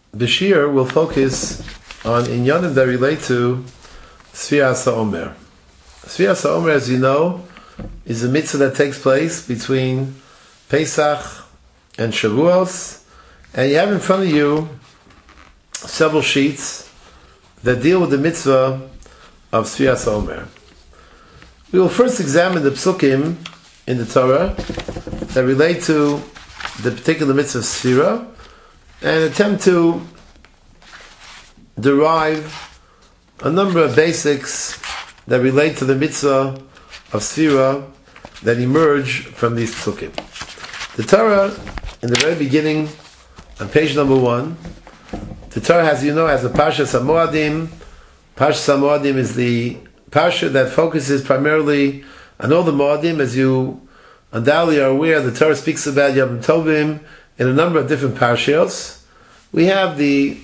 Bashir will focus on inyanim that relate to Sfiras HaOmer. Sfiras HaOmer, as you know, is a mitzvah that takes place between Pesach and Shavuos, and you have in front of you several sheets that deal with the mitzvah of Sfiras HaOmer. We will first examine the psukim in the Torah that relate to the particular mitzvah of Sfira, and attempt to derive a number of basics that relate to the mitzvah of Sfira that emerge from these psukim. The Torah, in the very beginning, on page number 1, the Torah, as you know, has a Parshas HaMoadim. Parshas HaMoadim is the parsha that focuses primarily on all the Moadim. As you undoubtedly are aware, the Torah speaks about Yom Tovim in a number of different parshios. We have the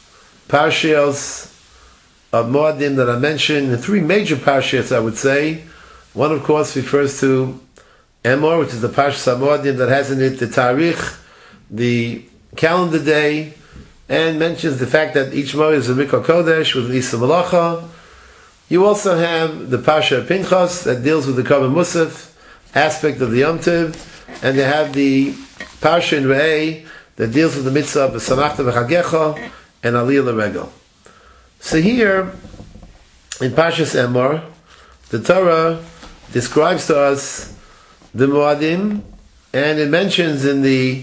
parshios of Moadim that I mentioned, the 3 major parshios, I would say. One, of course, refers to Emor, which is the Parshas HaMoadim that has in it the Tarikh, the calendar day, and mentions the fact that each Moed is a Mikra Kodesh with an Isa Malacha. You also have the Parsha of Pinchas that deals with the Korban Musaf aspect of the Yom Tov, and you have the Parsha in Re'eh that deals with the mitzvah of V'samachta v'chagecha and Aliyah l'regel. So here, in Parshas Emor, the Torah describes to us the Moadim, and it mentions in the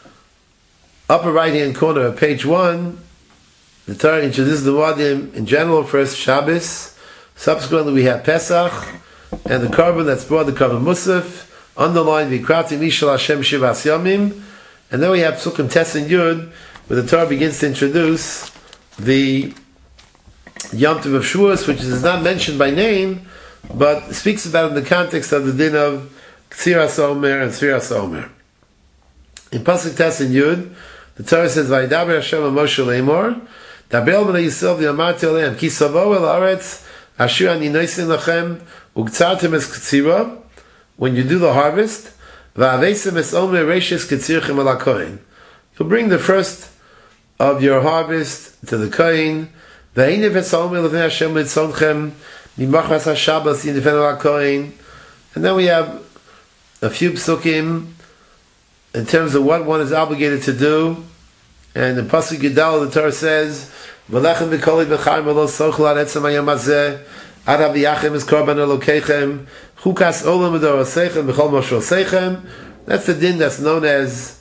upper right-hand corner of page 1, the Torah introduces the Moadim in general. First Shabbos, subsequently we have Pesach, and the Korban that's brought, the Korban Musaf, underlined V'krati Mishal Hashem Shivas Yomim, and then we have Psukim Tes and Yud, where the Torah begins to introduce the Yom Tov of Shavuos, which is not mentioned by name, but speaks about it in the context of the din of Ksiras HaOmer and Sfiras HaOmer. In Pasuk Tes and Yud, the Torah says, "Vayidaber Hashem Moshe Leimor, Daber el bnei Yisrael v'yamarti aleim, ki savo el haaretz asher ani noisin lachem ugtzartem es ktsira." When you do the harvest, va'avesim es omer reishes ktsirchem al hakohen. You'll bring the first of your harvest to the kohen. V'einev es omer levnei Hashem litzonchem mimachas haShabbos yinefenu al hakohen. And then we have a few psukim in terms of what one is obligated to do. And in Pasuk Yudal, the Torah says, "V'lechem v'kolei v'chaim v'lo sochel ad etzem hayom hazeh, ad haviyachem es korban elokeichem, chukas olam v'dorosechem v'chol moshosechem." That's the din that's known as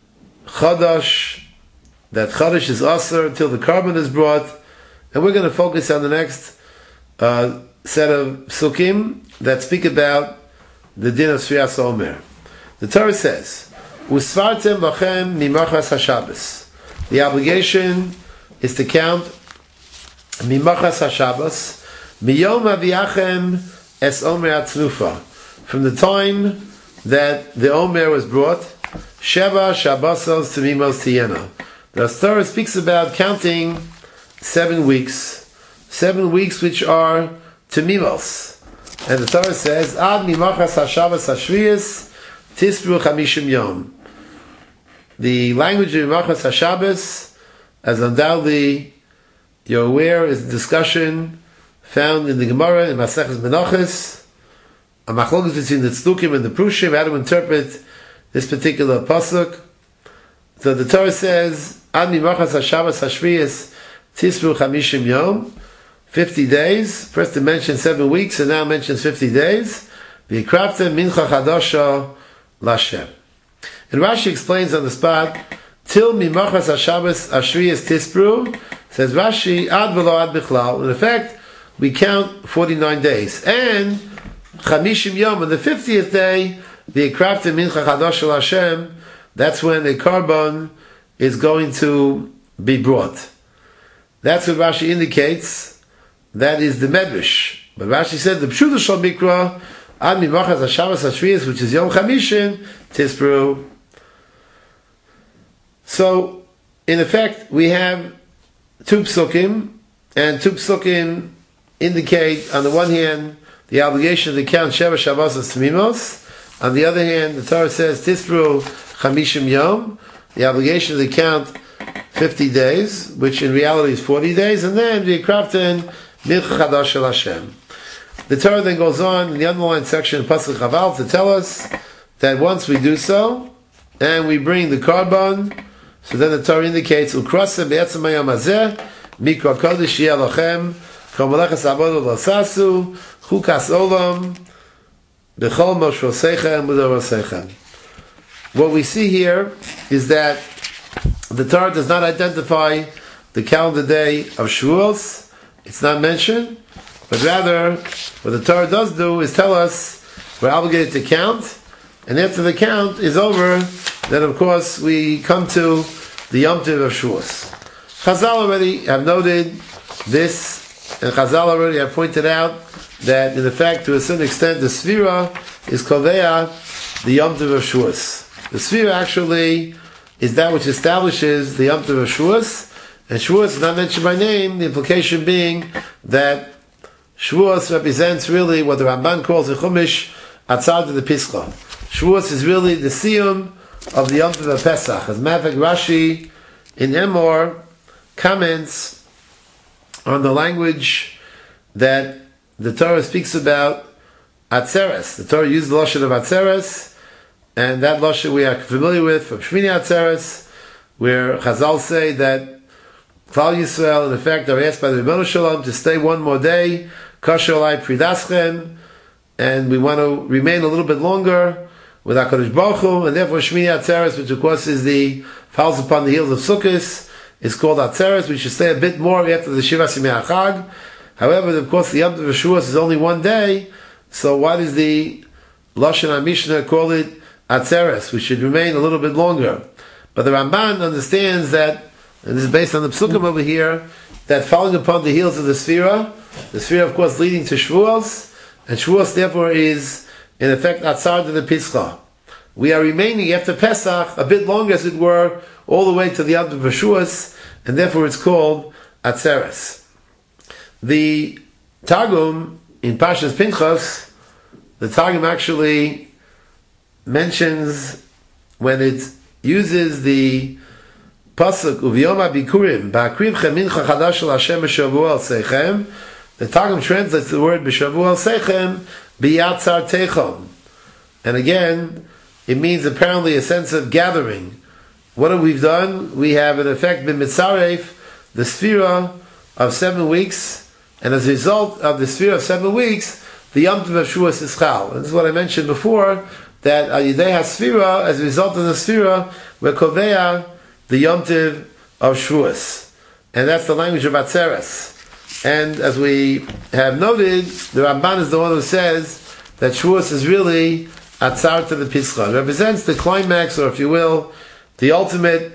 Chodosh. That Chodosh is Asur until the korban is brought. And we're going to focus on the next set of psukim that speak about the din of Sfiras HaOmer. The Torah says, "Usvartem lachem mimachas haShabbos." The obligation is to count mimachas haShabbos, miyom aviyachem es omer atznufa, from the time that the omer was brought, sheva shabbosos tamimos tiyena. The Torah speaks about counting 7 weeks which are tamimos, and the Torah says, "Ad mimachas haShabbos hashviyos tispru chamishim yom." The language of Mimachas HaShabbos, as undoubtedly you're aware, is a discussion found in the Gemara in Maseches Menachos, a machlokes between the Tzdukim and the Prushim, how to interpret this particular pasuk. So the Torah says, "Ad Mimachas HaShabbos Hashviyos Tisru Chamishim Yom," 50 days. First it mentions 7 weeks, and now it mentions 50 days. V'yikraftem mincha chadasha l'Hashem. And Rashi explains on the spot, "Till mimachas haShabbos ashriyas tispru," says Rashi, "Ad v'lo ad bichlal." In effect, we count 49 days. And chamishim yom, on the 50th day, the Yikraftem mincha chadasha l'Hashem, that's when the korban is going to be brought. That's what Rashi indicates. That is the Medrash. But Rashi said, the Pshuta Shal Mikra, Ad Mimachas HaShabbos HaShviyos, which is Yom Chamishin, Tispru. So, in effect, we have 2 psukim, and 2 psukim indicate, on the one hand, the obligation to count Sheva Shabbos Tamimos. On the other hand, the Torah says, Tispru Chamishim Yom, the obligation to count 50 days, which in reality is 40 days, and then V'yikraften Mincha Chadash Shel Hashem. The Torah then goes on in the underlined section of Pasuk Chaval to tell us that once we do so, and we bring the Karban, so then the Torah indicates, Ukrasem Be'etzem Hayom Hazeh, Mikra Kodesh Yeh Lochem, Kol Melechas Avodah Lo Sasu, Chukas Olam, B'chol Moshvosechem U'Dorosechem. What we see here is that the Torah does not identify the calendar day of Shavuos. It's not mentioned, but rather what the Torah does do is tell us we're obligated to count, and after the count is over, then of course we come to the Yom Tov of Shavuos. Chazal already have noted this, and Chazal already have pointed out that in effect, to a certain extent, the Sfira is Kovea, the Yom Tov of Shavuos. The Sfira actually is that which establishes the Yom Tov of Shavuos, and Shavuos is not mentioned by name, the implication being that Shavuos represents really what the Ramban calls a Chumash Atzad to the Pischa. Shavuos is really the siyum of the Yom Tov of Pesach. As a matter of fact, Rashi in Emor comments on the language that the Torah speaks about Atzeres. The Torah uses the Lashon of Atzeres, and that Lashon we are familiar with from Shmini Atzeres, where Chazal say that Klal Yisrael, in effect, are asked by the Rebbeinu Shalom to stay one more day, Kasher Olai Pridaschem, and we want to remain a little bit longer with HaKadosh Baruch Hu, and therefore Shmini Atzeres, which of course follows upon the heels of Sukkot, is called Atzeres. We should stay a bit more after the Shiva Simei HaChag. However, of course, the Yom Tov of Shavuos is only one day, so why does the Lashon HaMishnah call it Atzeres? We should remain a little bit longer. But the Ramban understands that, and this is based on the Psukim over here, that following upon the heels of the Sfira of course leading to Shavuos, and Shavuos therefore is in effect Atzar to the Pischa. We are remaining after Pesach a bit longer, as it were, all the way to the Yom Tov of Shavuos, and therefore it's called Atzeres. The Targum in Parshas Pinchas, the Targum actually mentions, when it uses the pasuk Uviyom Bikurim Ba'akrivchem Mincha Chadash Shel Hashem B'Shavua Al Seichem, the Targum translates the word B'Shavua Al Seichem B'Yatzar Techom, and again it means apparently a sense of gathering. What have we done? We have in effect been mitzaref the Sfira of 7 weeks, and as a result of the Sfira of 7 weeks, the Yom Tov of Shavuos is Chal. And this is what I mentioned before, that Al Yidei HaSfira, as a result of the Sfira, we're Koveya the Yom Tov of Shavuos. And that's the language of Atzeres. And as we have noted, the Ramban is the one who says that Shavuos is really Atzar to the Pischa. It represents the climax, or if you will, the ultimate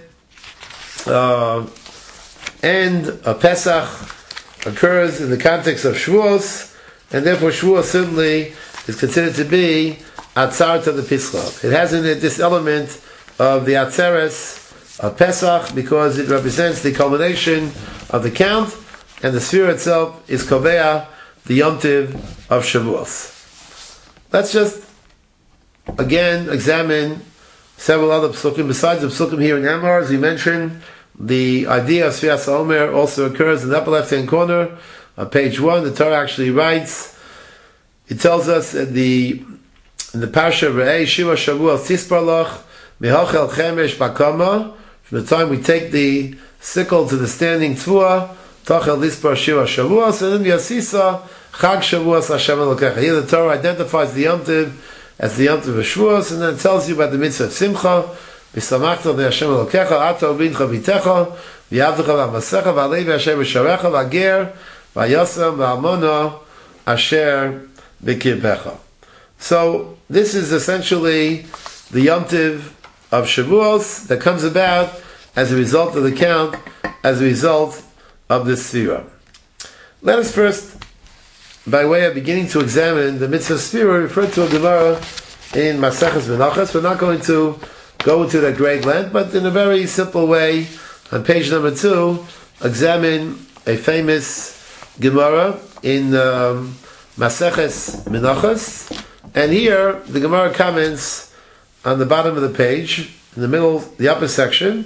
end of Pesach occurs in the context of Shavuos, and therefore Shavuos certainly is considered to be Atzar to the Pischa. It has in it this element of the Atzeres of Pesach, because it represents the culmination of the count, and the sphere itself is Koveya, the Yom Tov of Shavuos. Let's just again examine several other psukim besides the psukim here in Emor. As we mentioned, the idea of Sfiras HaOmer also occurs in the upper left-hand corner on page 1. The Torah actually writes, it tells us in the Parsha Re'ei Shiva Shavuos Tispar Loch Mehochel Chemesh Bakama, from the time we take the sickle to the standing Tvua, Tochel Lispar Shiva Shavuos, and then Yasisa Chag Shavuos Hashem Elokecha. Here the Torah identifies the Yom Tov as the Yom Tov of Shavuos, and then it tells you about the mitzvah of Simcha, V'samachta V'Hashem Elokecha, Ato Vincha V'techa, V'yavdecha V'amasecha, V'alei V'Hashem V'sharecha, V'ager, V'yasam V'almono, Asher V'kirbecha. So this is essentially the Yom Tov of Shavuos that comes about as a result of the count, as a result of this Sfira. Let us first, by way of beginning to examine the mitzvah Sfira, refer to a Gemara in Maseches Menachos. We're not going to go into that great length, but in a very simple way, on page number 2, examine a famous Gemara in Maseches Menachos. And here, the Gemara comments on the bottom of the page, in the middle, the upper section.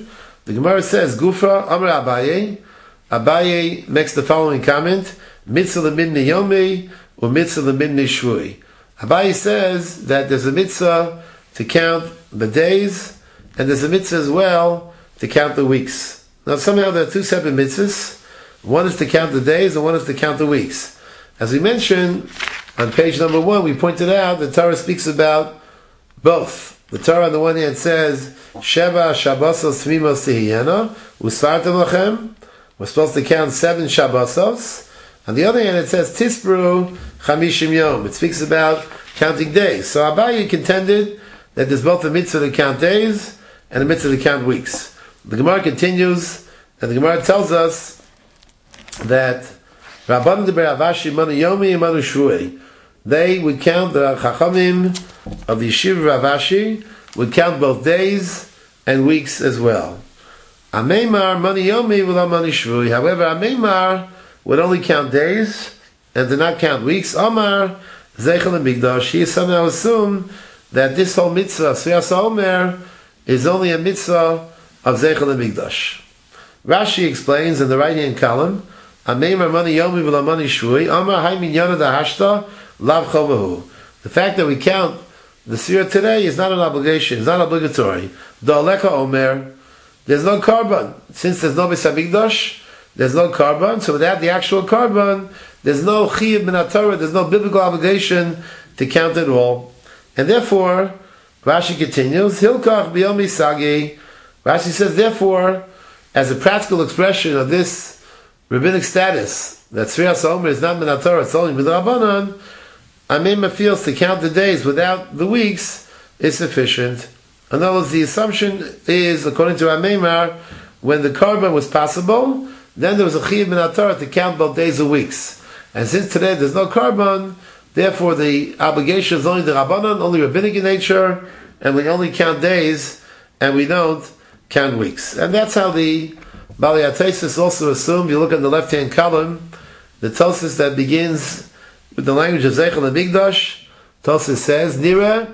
The Gemara says, Gufa Amar Abaye. Abaye makes the following comment: Mitzvah lemidnei yomi or mitzvah lemidnei shvui. Abaye says that there's a mitzvah to count the days, and there's a mitzvah as well to count the weeks. Now somehow there are two separate mitzvahs. One is to count the days, and one is to count the weeks. As we mentioned on page number 1, we pointed out the Torah speaks about both. The Torah on the one hand says, Sheva Shabbosos Tmimos Tehiyena Usfartem Lachem. We're supposed to count 7 Shabbosos. On the other hand, it says Tispru Chamishim Yom. It speaks about counting days. So Abaye contended that there's both a mitzvah to count days and a mitzvah to count weeks. The Gemara continues, and the Gemara tells us that Rabban de Beravashi Manu Yomi and Manu Shvui. They would count, the Chachamim of the Yeshiva Ravashi would count both days and weeks as well. Ameimar Manu Yomi without Manu Shvui. However, Ameimar would only count days and did not count weeks. Omar Zeichel and Migdash. He somehow assumed that this whole mitzvah, Sriyas Omer, is only a mitzvah of Zeichel and Migdash. Rashi explains in the right-hand column, Ameimar Manu Yomi v'la Manu Shvui, Amar Hai Minyana Dahashta, Lav Chovahu. The fact that we count the Sirah today is not an obligation, it's not obligatory. Da'aleka Omer, there's no carbon. Since there's no Beis HaMikdash, there's no carbon, so without the actual carbon, there's no Chiyuv min HaTorah, there's no biblical obligation to count it all. And therefore, Rashi continues, Hilkach B'yom Isagi. Rashi says, therefore, as a practical expression of this rabbinic status, that Sriyas Omer is not min HaTorah, it's only midrabanan, Ameimar feels to count the days without the weeks is sufficient. In other words, the assumption is, according to Ameimar, when the carbon was possible, then there was a chiyuv min HaTorah to count both days and weeks. And since today there's no carbon, therefore the obligation is only the Rabbanan, only rabbinic in nature, and we only count days, and we don't count weeks. And that's how the Balei HaTosfos also assumed. You look at the left-hand column, the Tosfos that begins with the language of Zeichel and Migdash, Tosfos says, Nira,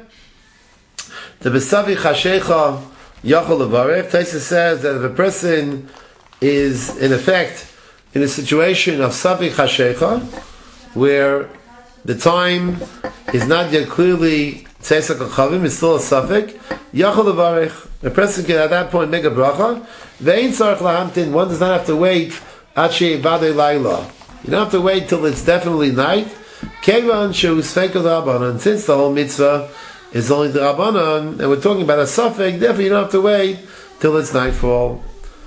the Besavi Chashecha Yachol Levarech. Tosfos says that if a person is, in effect, in a situation of Savi Chashecha, where the time is not yet clearly Tzeisak HaChavim, it's still a Safek, Yachol Levarech, a person can at that point make a bracha, Ve'in Tzarech Lahamtin, one does not have to wait, Achi Vadei Laila. You don't have to wait till it's definitely night, Kevan Sheus Fekel Rabbanan, since the whole mitzvah is only the Rabbanan, and we're talking about a Safek, therefore you don't have to wait till it's nightfall.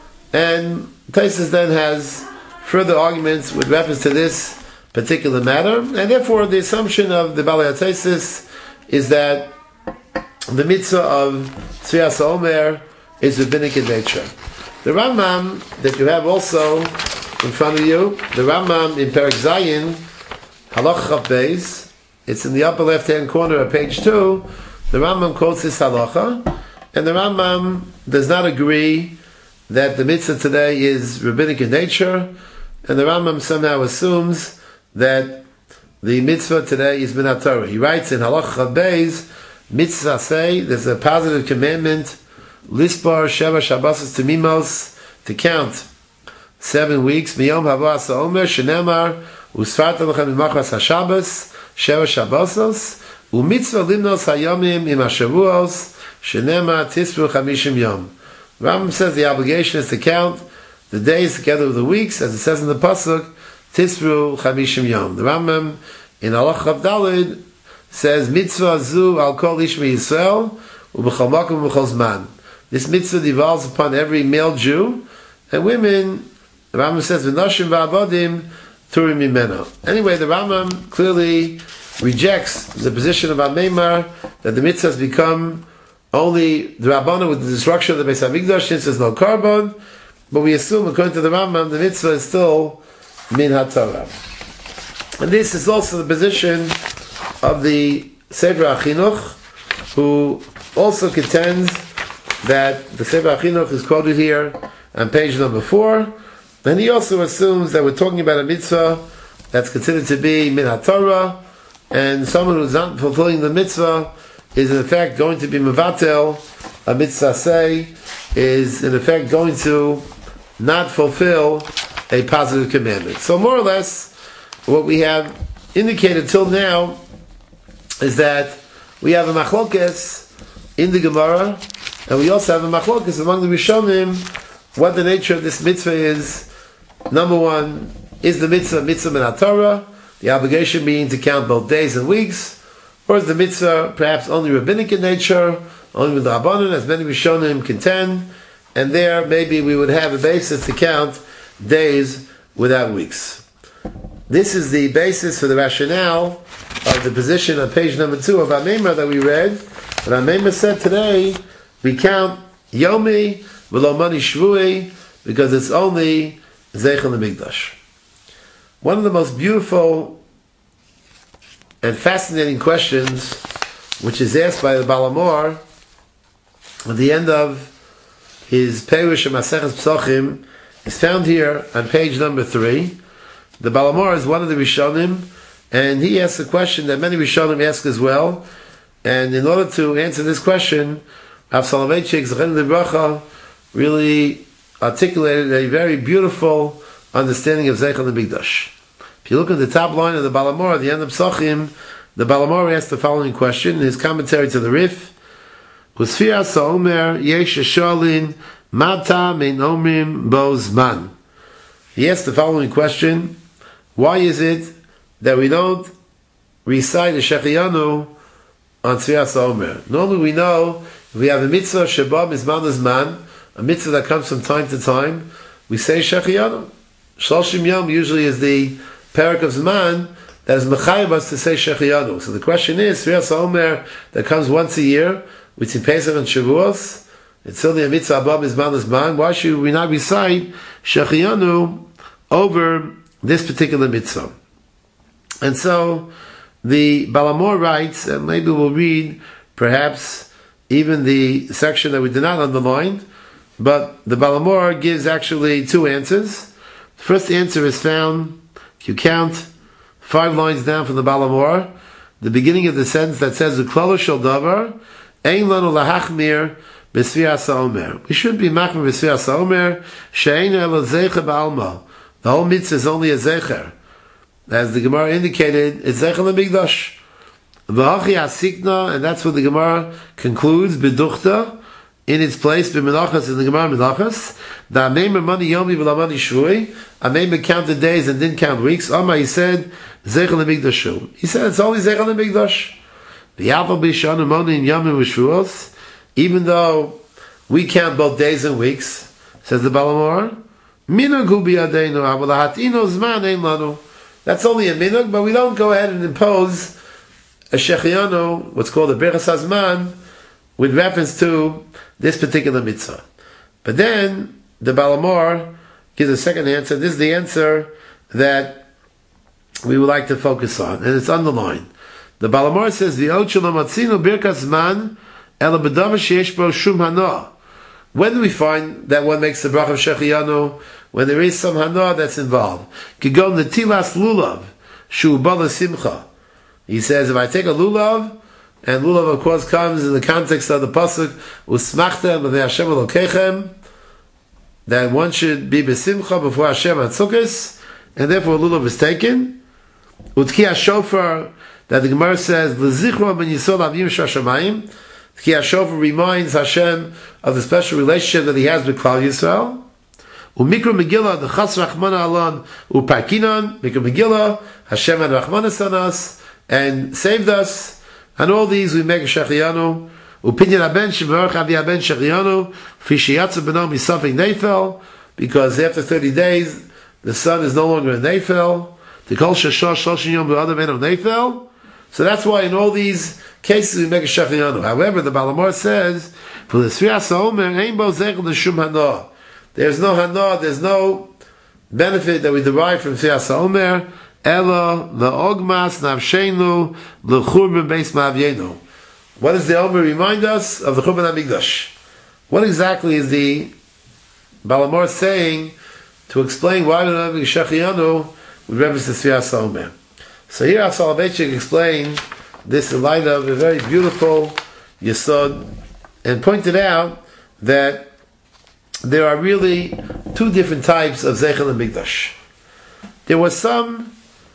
And Tosfos then has further arguments with reference to this particular matter, and therefore the assumption of the Balei HaTosfos is that the mitzvah of Sriyas Omer is rabbinic in nature. The Rambam that you have also in front of you, the Rambam in Perek Zayin, Halach Chav Beis, it's in the upper left-hand corner of page 2, the Rambam quotes this halacha, and the Rambam does not agree that the mitzvah today is rabbinic in nature, and the Rambam somehow assumes that the mitzvah today is min HaTorah. He writes in Halach Chav Beis, mitzvah say, there's a positive commandment, Lispar Sheva Shabbosos Temimos, to count 7 weeks, Miyom Havas HaOmer, Shenemar, Usfartem Lachem Imachas HaShabbos, Sheva Shabbosos, Umitzvah Limnos HaYomim Im HaShavuos, Shenemar Tispru Chamishim Yom. Rambam says the obligation is to count the days together with the weeks, as it says in the pasuk, Tispru Chamishim Yom. The Rambam in Halach Chav Daled says, Mitzvah Zu Al Kol Ish Yisrael Ubechol Makom Ubechol Zman. This mitzvah devolves upon every male Jew, and women, the Rambam says, V'noshim v'abodim turim mimeno. Anyway, the Rambam clearly rejects the position of Ameimar that the mitzvah has become only the Rabbana with the destruction of the Beis HaMikdash, since there's no carbon, but we assume, according to the Rambam, the mitzvah is still min HaTorah. And this is also the position of the Sefer HaChinuch, who also contends that the Sefer HaChinuch is quoted here on page number 4, and he also assumes that we're talking about a mitzvah that's considered to be min HaTorah, and someone who's not fulfilling the mitzvah is in fact going to be mevatel a mitzvah say is in effect going to not fulfill a positive commandment. So more or less, what we have indicated till now is that we have a machlokes in the Gemara, and we also have a machlokes among the Rishonim, what the nature of this mitzvah is. Number one, is the mitzvah min HaTorah, the obligation being to count both days and weeks, or is the mitzvah perhaps only rabbinic in nature, only with the Rabbanan, as many Rishonim contend, and there maybe we would have a basis to count days without weeks. This is the basis for the rationale of the position on page number 2 of Amemra that we read. But Amemra said today we count Yomi v'lo mani shvui because it's only Zeichel Hamikdash. One of the most beautiful and fascinating questions which is asked by the Baal HaMaor at the end of his Perush of Maseches Psochim is found here on page number 3. The Baal HaMaor is one of the Rishonim, and he asks a question that many Rishonim ask as well. And in order to answer this question, Rav Soloveitchik Zechon Livracha really articulated a very beautiful understanding of Zeichel Hamikdash. If you look at the top line of the Baal HaMaor at the end of Psochim, the Baal HaMaor asked the following question in his commentary to the Rif: Usfiras ha'omer yesh sholin mata min omrim bo zman. He asked the following question: why is it that we don't recite the Shechiyanu on Tzvias HaOmer? Normally we know if we have a mitzvah sheba mizman uzman, a mitzvah that comes from time to time, we say Shechiyanu. Shloshim Yom usually is the parak of Zman that is mechayev us to say Shechiyanu. So the question is, Tzvias HaOmer that comes once a year, between Pesach and Shavuos, it's only a mitzvah above mizman uzman. Why should we not recite Shechiyanu over this particular mitzvah? And so the Baal HaMaor writes, and maybe we'll read perhaps even the section that we did not underline, but the Baal HaMaor gives actually 2 answers. The first answer is found, if you count 5 lines down from the Baal HaMaor, the beginning of the sentence that says, Uklalo shel davar, ein lanu lahachmir b'sfias ha'omer. We should be machmir b'sfias ha'omer, she'ein elo zeicha ba'alma. The whole mitzvah is only a zecher. As the Gemara indicated, it's Zeichel Hamikdash. V'hachi hasikna, and that's what the Gemara concludes, B'duchta, in its place, B'menachas, in the Gemara Menachas, the Ameimer mani yomi v'lamani shvui, Ameimer counted days and didn't count weeks. He said, Zeichel Hamikdash. He said, it's only Zeichel Hamikdash. V'yavo b'shanu moni in yomim v'shvuos, even though we count both days and weeks, says the Baal HaMaor, Minug biyadenu, avol hatino zman ein lanu. That's only a minug, but we don't go ahead and impose a Shechiyanu, what's called a Berachas Hazman, with reference to this particular mitzvah. But then the Baal HaMaor gives a second answer. This is the answer that we would like to focus on, and it's underlined. The Baal HaMaor says, "V'od shelo matzinu birkas zman ela b'davar sheyesh bo shum hana." When do we find that one makes the bracha of Shechiyanu? When there is some hana that's involved. Kigon netilas lulav shu bala simcha. He says, if I take a lulav, and lulav of course comes in the context of the pasuk usmachtem b'nei Hashem elokechem, that one should be besimcha before Hashem at Sukkos, and therefore lulav is taken. Utki shofar, that the Gemara says lezichro ben yisod avim shashamayim. Utki shofar reminds Hashem of the special relationship that He has with Klal Yisrael. Umikra Megillah, the Chas Rachmana Alon, Uparkinon, Mikra Megillah, Hashem had Rachmanas on us, and saved us, and all these we make a Shechiyanu. Upinyan Aben, Shevarach Avi Aben Shechiyanu, Fishiyatza Beno Misafik Neifel, because after 30 days, the son is no longer a Neifel, the Kol Shashah Shoshin Yom B'Adam Eno Neifel. So that's why in all these cases we make a Shechiyanu. However, the Baal HaMaor says, for the Tzvias HaOmer, Ein Bo Zeichel L'Shum Hana. There's no hana, there's no benefit that we derive from Tzvias HaOmer, Ela le'ogmas navsheinu le'churban beis ma'avyenu. What does the Omer remind us of the Churban HaMikdash? What exactly is the Baal HaMaor saying to explain why we don't have Shechiyanu with reference to Tzvias HaOmer? So here Rav Soloveitchik explained this in light of a very beautiful Yesod, and pointed out that there are really two different types of Zeichel HaMikdash. There were some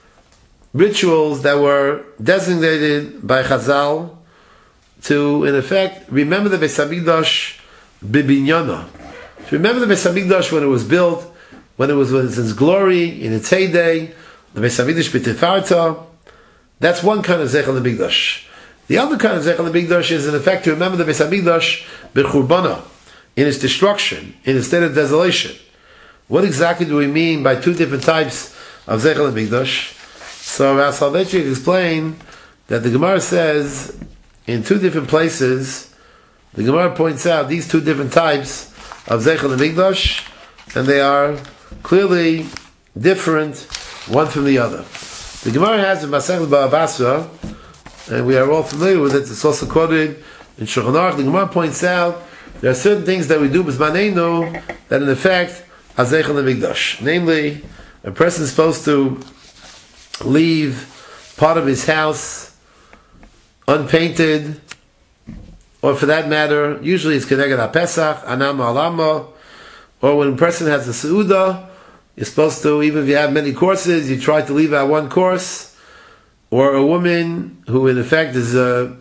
rituals that were designated by Chazal to, in effect, remember the Beis HaMikdash bibinyana. To remember the Beis HaMikdash when it was built, when it was in its glory, in its heyday, the Beis HaMikdash b'tifarta. That's one kind of Zeichel HaMikdash. The other kind of Zeichel HaMikdash is, in effect, to remember the Beis HaMikdash b'churbana, in its destruction, in its state of desolation. What exactly do we mean by two different types of Zeichel HaMikdash? So Rav Soloveitchik explained that the Gemara says, in two different places, the Gemara points out these two different types of Zeichel HaMikdash, and they are clearly different one from the other. The Gemara has in Masechet Bava Basra, and we are all familiar with it, it's also quoted in Shulchan Aruch. The Gemara points out there are certain things that we do b'zmanenu that in effect are Zeichel HaMikdash. Namely, a person is supposed to leave part of his house unpainted, or for that matter, usually it's Keneged HaPesach, Anam Alama, or when a person has a Seudah, you're supposed to, even if you have many courses, you try to leave out one course, or a woman who in effect is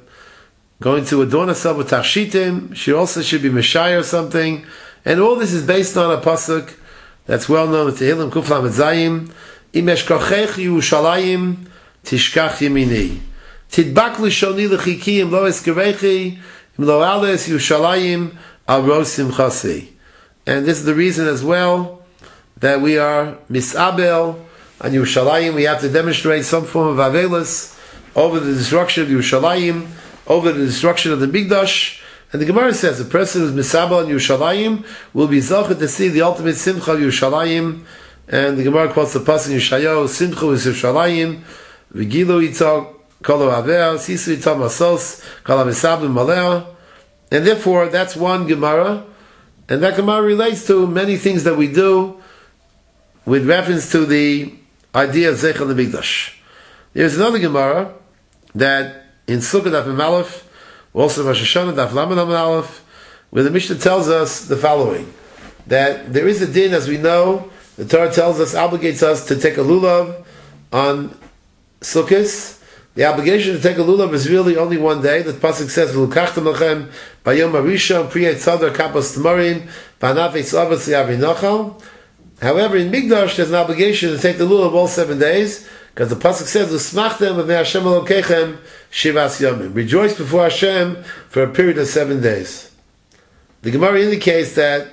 going to adorn herself with Tachshitim, she also should be Meshayah or something, and all this is based on a pasuk that's well known in Tehillim Kuf Lamed Zayim, Im eshkachech Yerushalayim tishkach yemini, tidbak lishoni lechiki im lo eskerechi im lo ales Yerushalayim al ros simchasi. And this is the reason as well that we are misabel on Yerushalayim. We have to demonstrate some form of avelus over the destruction of Yerushalayim, over the destruction of the Mikdash. And the Gemara says a person who is misabel on Yerushalayim will be zochet to see the ultimate simcha of Yerushalayim. And the Gemara quotes the pasuk in Yeshayahu, Simcha is Yerushalayim, V'gilu itzah kol aveh, Sisu itzah masos, kol ha-misabel maleh. And therefore, that's one Gemara. And that Gemara relates to many things that we do with reference to the idea of Zeichel HaMikdash. There's another Gemara that in Sukkot Daf Mem Aleph, also Rosh Hashanah Daf Lamed Aleph, where the Mishnah tells us the following, that there is a din, as we know, the Torah tells us, obligates us to take a lulav on Sukkot. The obligation to take a lulav is really only one day. The pasuk says, "V'lukachtem lachem bayom harishon pri etzadar kapos tamarim v'anaf etzavos yavinachal." However, in Mikdash, there's an obligation to take the lulav all 7 days, because the pasuk says, "Usmachtem b'nei Hashem Elokechem shivas yomim." Rejoice before Hashem for a period of 7 days. The Gemara indicates that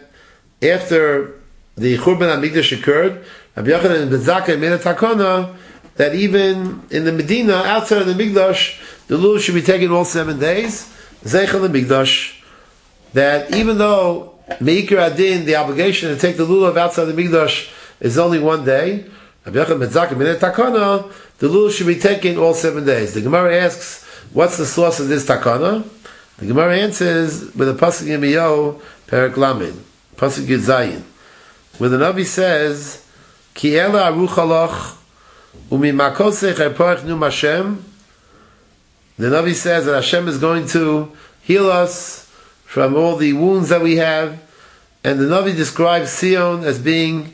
after the Churban HaMikdash occurred, Rabbi Yochanan ben Zakkai made a takana that even in the Medina, outside of the Mikdash, the lulav should be taken all 7 days. Zeichel HaMikdash, that even though Meikar Adin, the obligation to take the lulav outside the Mikdash is only 1 day, Rabbi Yochanan ben Zakkai made a takana, the lulav should be taken all 7 days. The Gemara asks, what's the source of this takana? The Gemara answers with a pasuk in Yirmiyahu, Perek Lamed, pasuk Yud Zayin, where the Navi says, Ki ela aruch halach umi makosech epoch num Hashem. The Navi says that Hashem is going to heal us from all the wounds that we have, and the Navi describes Sion as being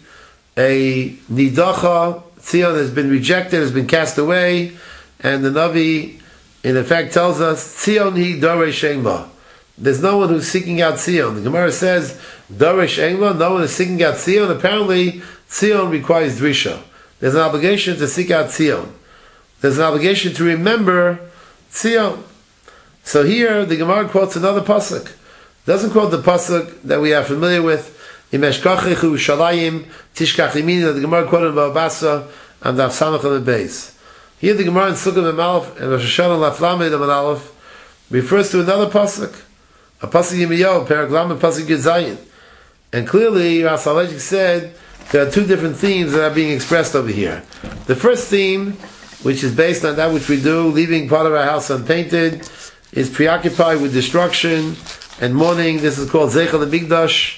a nidacha. Sion has been rejected, has been cast away, and the Navi in effect tells us, Sion hi darei shema. There's no one who's seeking out Sion. The Gemara says, Darish Engla, no one is seeking out Sion. Apparently, Sion requires Drisha. There's an obligation to seek out Sion. There's an obligation to remember Sion. So here, the Gemara quotes another pasuk. It doesn't quote the pasuk that we are familiar with, Im eshkachech Yerushalayim tishkach yemini, that the Gemara quoted in Bava Basra and Daf Samach on the base. Here, the Gemara in Sukkot Mem Aleph and Rosh Hashanah Daf Lamed Aleph refers to another pasuk. A pasuk Yirmiyahu, Perek Lamed, pasuk Yud Zayin. And clearly, Rav Soloveitchik said there are two different themes that are being expressed over here. The first theme, which is based on that which we do, leaving part of our house unpainted, is preoccupied with destruction and mourning. This is called Zeichel HaMikdash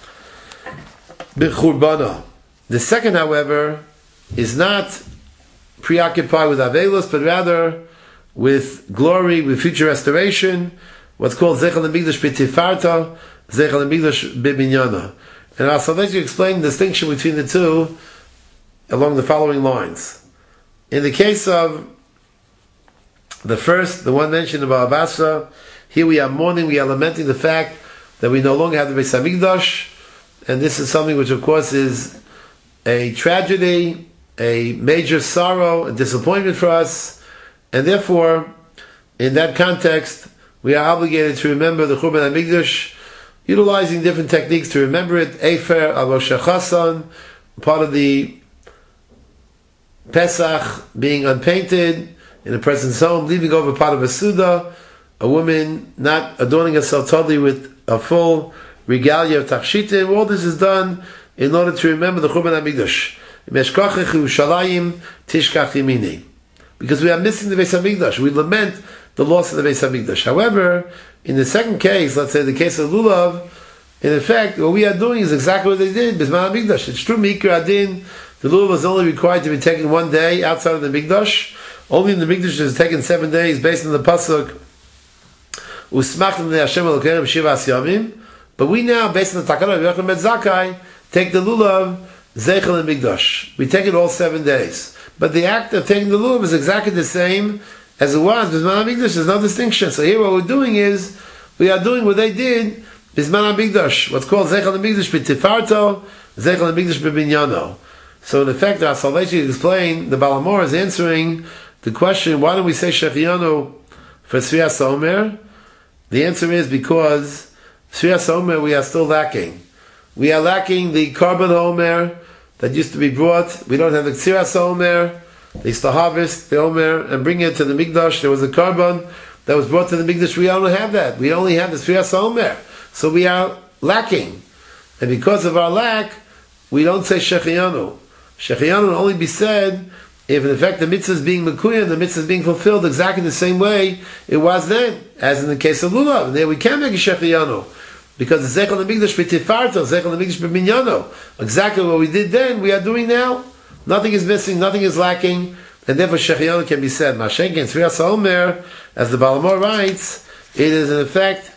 B'churbana. The second, however, is not preoccupied with Avelus, but rather with glory, with future restoration, what's called Zeichel HaMikdash B'tifarta, Zeichel HaMikdash Bibinyana. And I'll let you explain the distinction between the two along the following lines. In the case of the first, the one mentioned about Basra, here we are mourning, we are lamenting the fact that we no longer have the Beis HaMikdash, and this is something which of course is a tragedy, a major sorrow, a disappointment for us, and therefore, in that context, we are obligated to remember the Churban HaMikdash, utilizing different techniques to remember it. Efer al Rosh Hashanah, part of the Pesach being unpainted in a person's home, leaving over part of a Suda, a woman not adorning herself totally with a full regalia of Tachshitim. All this is done in order to remember the Churban HaMikdash. Because we are missing the Beis HaMikdash. We lament the loss of the Beis HaMikdash. However, in the second case, let's say the case of Lulav, in effect, what we are doing is exactly what they did, Bisman HaMikdash. It's true, Mikra Adin, the Lulav was only required to be taken one day outside of the Mikdash. Only in the Mikdash is taken 7 days based on the Pasuk, Usmachtem le Hashem Elokeinu b'shivas yamim. But we now, based on the Takana of Yochanan ben Zakkai, take the Lulav, Zeichel and Mikdash. We take it all 7 days. But the act of taking the Lulav is exactly the same as it was Bisman HaMikdash. There's no distinction. So here what we're doing is, we are doing what they did, Bisman HaMikdash. What's called Zeichel and Mikdash b'tifarto, Zeichel and Mikdash b'binyano. So in effect, our salvation explained, the Balamor is answering the question, why don't we say Shechianu for Sfiyas Omer? The answer is because Sfiyas Omer we are still lacking. We are lacking the Korban Omer that used to be brought. We don't have the Ksiras Omer. They used to harvest the Omer and bring it to the Mikdash. There was a Korban that was brought to the Mikdash. We don't have that. We only have the Sfiyas Omer. So we are lacking. And because of our lack, we don't say Shechianu. Shechianu will only be said if in effect the mitzvah is being mekuya, the mitzvah is being fulfilled exactly the same way it was then, as in the case of Lulav. And there we can make a Shechianu, because the Zeichel HaMikdash b'tifarto, Zeichel HaMikdash b'minyano, exactly what we did then, we are doing now. Nothing is missing, nothing is lacking, and therefore Shechianu can be said. Mashenken Sfiyas Omer, as the Balamor writes, it is in effect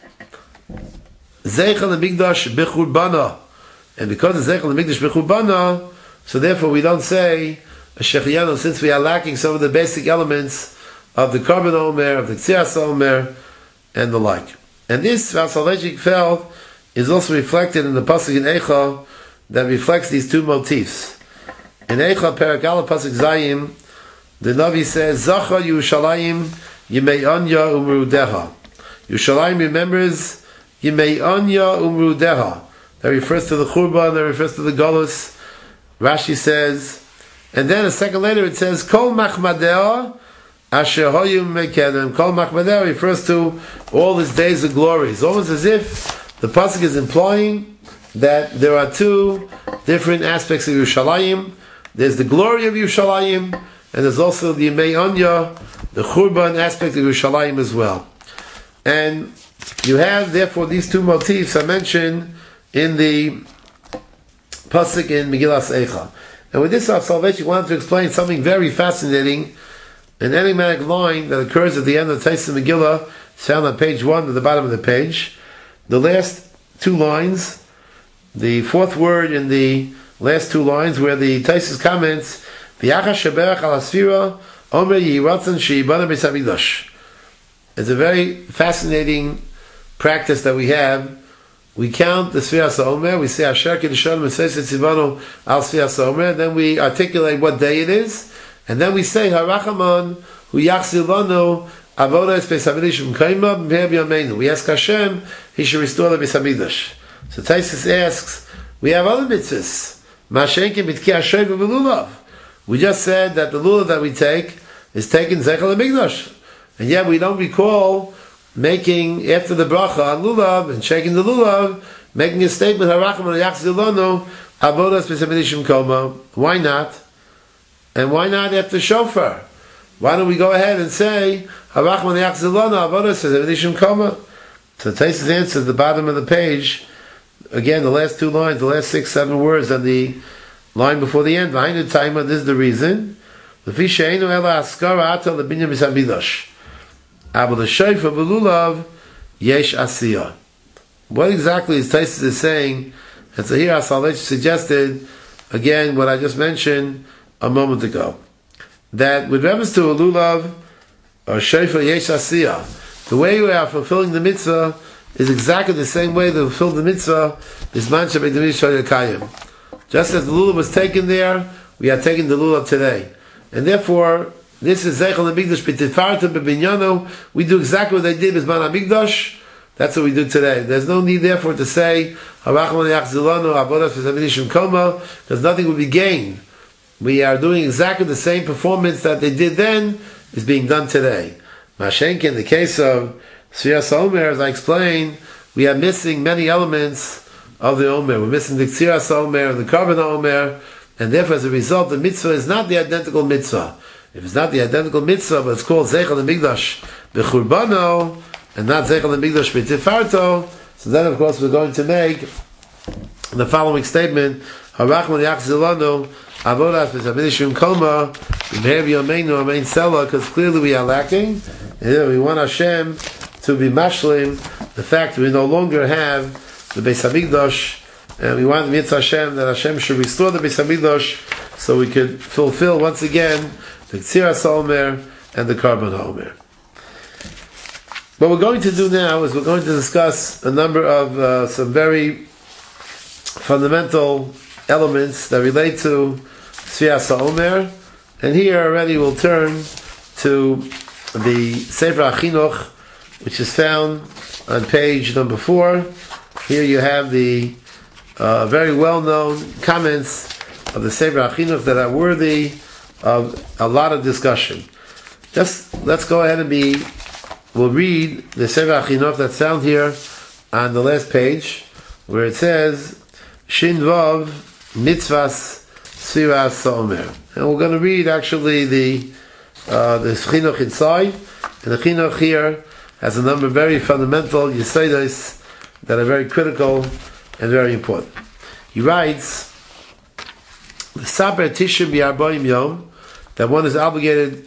Zeichel HaMikdash b'churbana, and because the Zeichel HaMikdash b'churbana, so therefore we don't say a Shechianu, since we are lacking some of the basic elements of the Korban Omer, of the Ksiras Omer, and the like. And this, Vasalvechik felt, is also reflected in the Pasuk in Eicha that reflects these two motifs. In Eicha, Perak Aleph, Pasuk Zayim, the Navi says, Zacha Yerushalayim Yimei Anya Umrudeha. Yerushalayim remembers Yimei Anya Umrudeha. That refers to the Churban, that refers to the Golus. Rashi says, and then a second later it says, Kol Machmadeh Asher Hoyim Mekedem. Kol Machmadeh refers to all his days of glory. It's almost as if the pasuk is implying that there are two different aspects of Yerushalayim. There's the glory of Yerushalayim, and there's also the Yemei Anya, the Churban aspect of Yerushalayim as well. And you have, therefore, these two motifs I mentioned in the pasuk in Megillas Eicha. And with this, our salvation wanted to explain something very fascinating, an enigmatic line that occurs at the end of the Taisa Megillah. It's found on page 1 at the bottom of the page. The last 2 lines, the fourth word in the last 2 lines, where the Taisa comments, V'yachash sheberach al asfira, omer yiratzon sheibana beis hamikdash. It's a very fascinating practice that we have. We count the Sfiyas Omer, we say Asher Kedushan Meseset Tzivanu Al Sfiyas Omer, then we articulate what day it is, and then we say Harachaman Hu Yachzir Lanu Avoda Es Beis Hamikdash M'Kaima B'Meir B'Yameinu. We ask Hashem He should restore the Beis Hamikdash. So Taisus asks, we have other mitzvahs. Mashenkin B'Tki Hashem V'Lulav. We just said that the lulav that we take is taken Zeichel HaMikdash, and yet we don't recall making, after the bracha on lulav and shaking the lulav, making a statement, Harachman Yachzir Lanu Avodas Beis Hamikdash M'Koma. Why not? And why not after shofar? Why don't we go ahead and say Harachman Yachzir Lanu Avodas Beis Hamikdash M'Koma? So Taisus answer at the bottom of the page, again the last 2 lines, the last 6-7 words on the line before the end. Behind the timer, this is the reason. L'fi she'einu ela askara ata lebinyan beis hamikdash. Abel the shofar v'lulav yesh asiyah. what exactly is Taisus is saying? And so here Asalech suggested, again, what I just mentioned a moment ago. That with reference to a lulav, or shofar yesh asiyah, the way we are fulfilling the mitzvah is exactly the same way to fulfill the mitzvah is mancha b'demish kayim. Just as the lulav was taken there, we are taking the lulav today. And therefore, this is Zeichel HaMikdash b'tifarta b'binyano. We do exactly what they did with Man HaMikdash. That's what we do today. There's no need, therefore, to say Harachman Yachzilanu Avodas V'Zavinishim Koma, because nothing will be gained. We are doing exactly the same performance that they did then is being done today. Mashenki, in the case of Sfiyas Omer, as I explained, we are missing many elements of the Omer. We're missing the Ktziras Omer and the Karban Omer, and therefore, as a result, the mitzvah is not the identical mitzvah. If it's not the identical mitzvah, but it's called Zeichel HaMikdash B'churbano, and not Zeichel HaMikdash B'tifarto, so then, of course, we're going to make the following statement: Harachman Yachzilanu Avodas V'Zavinishim Koma B'meir B'yomeinu Amein Sela, because clearly we are lacking, and we want Hashem to be mashlim the fact that we no longer have the Beis HaMikdash, and we want the mitzvah Hashem that Hashem should restore the Beis HaMikdash so we could fulfill once again the Ktziras Omer and the Karban Omer. What we're going to do now is we're going to discuss a number of some very fundamental elements that relate to Sfiyas Omer, and here already we'll turn to the Sefer HaChinuch, which is found on page number 4. Here you have the very well-known comments of the Sefer HaChinuch that are worthy of a lot of discussion. Just let's go ahead and we'll read the Sefer HaChinuch that's found here on the last page, where it says, Shin Vav Mitzvahs Sfiyas Omer. And we're going to read actually the Chinuch inside, and the Chinuch here has a number of very fundamental Yesodis that are very critical and very important. He writes, Saber Tishim B'Arbaim Yom, that one is obligated,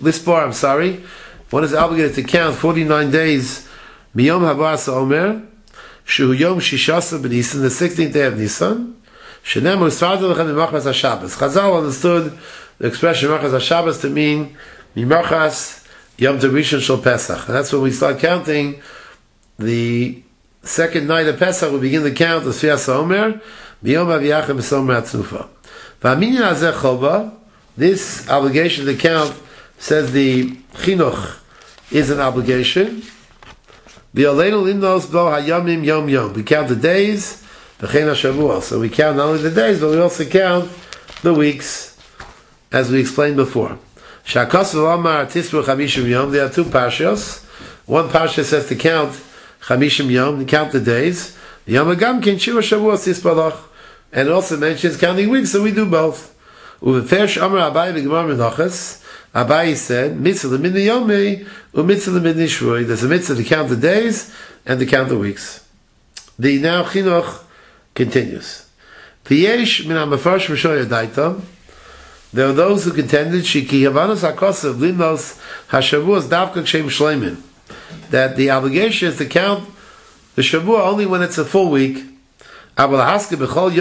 one is obligated to count 49 days, Miyom Havas Omer, Shu Yom Shishasa B'Nisan, the 16th day of Nisan, Shenem Usfadu Lechem Mimachas HaShabbos. Chazal understood the expression Mimachas HaShabbos to mean Mimachas Yom Tov Rishon Shel Pesach. And that's when we start counting the second night of Pesach. We begin to count the Sfiyas Omer, Miyom Aviyachem B'Somer Atzufa. V'aminyan Hazeh Chova, this obligation to count, says the Chinuch, is an obligation. V'aleinu limnos bo hayamim yom yom. We count the days, v'chein hashavua. So we count not only the days, but we also count the weeks, as we explained before. Shakos v'amar tisru chamishim yom. There are two parshas. One parsha says to count chamishim yom, to count the days. Yom agam ken shiva shavua tisbalach. And it also mentions counting weeks, so we do both. Uvefesh amar Abai b'gemar menachas. Abai said, mitzvah l'midni yomi, u'mitzvah l'midni shvui. There's a mitzvah to count the days and to count the weeks. The now Chinuch continues. V'yesh min ha'mefarsh m'shoy yadaitam. There are those who contended, shiki havanos ha'kosav limnos ha'shavuos davka kshem shleimin, that the obligation is to count the shavua only when it's a full week. But to